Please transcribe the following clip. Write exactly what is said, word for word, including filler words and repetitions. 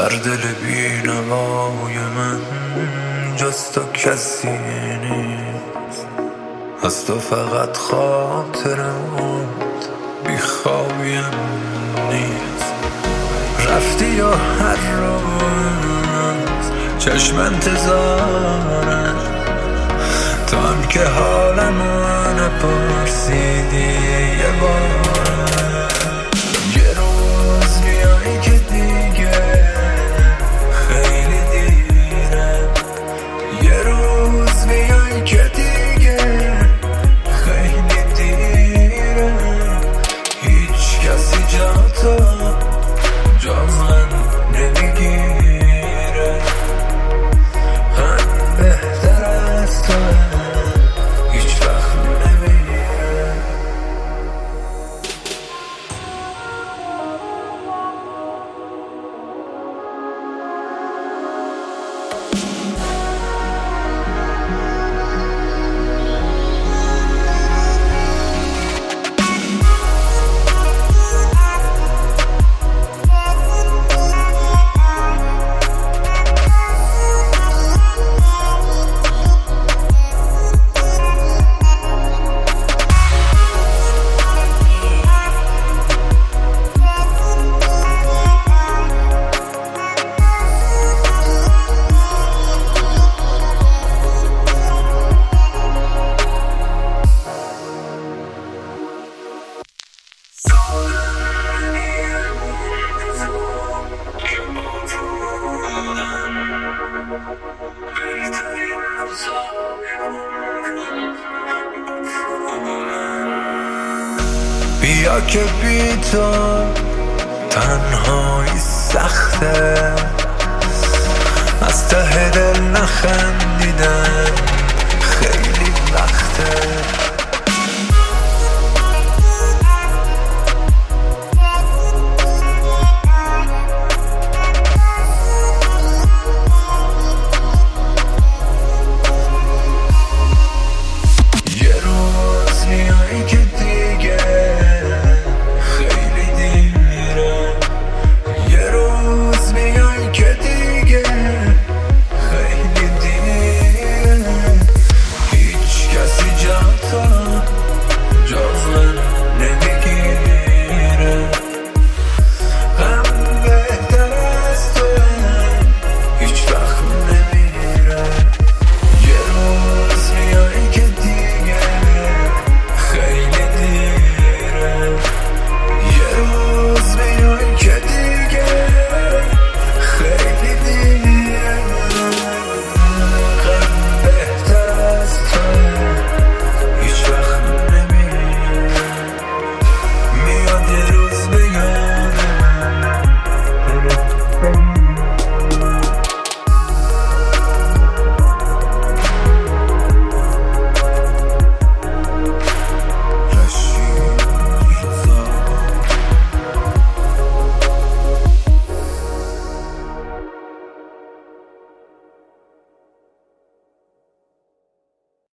در دل بینوای من جز تو کسی نیست، از تو فقط خاطرم بیخوابیم نیست. رفتی و هر روز چشم انتظارم، تو هم که حالمو نپرسیدی یه بار. یه روز میایی که دیگه خیلی دیره، یه روز میایی که دیگه خیلی دیره. هیچ کسی جا تو جا من نمیگیره، من بهتر از تو هیچ وقت نمیگیره. بیا که بی تو تنهایی سخته، از ته دل نخندیدم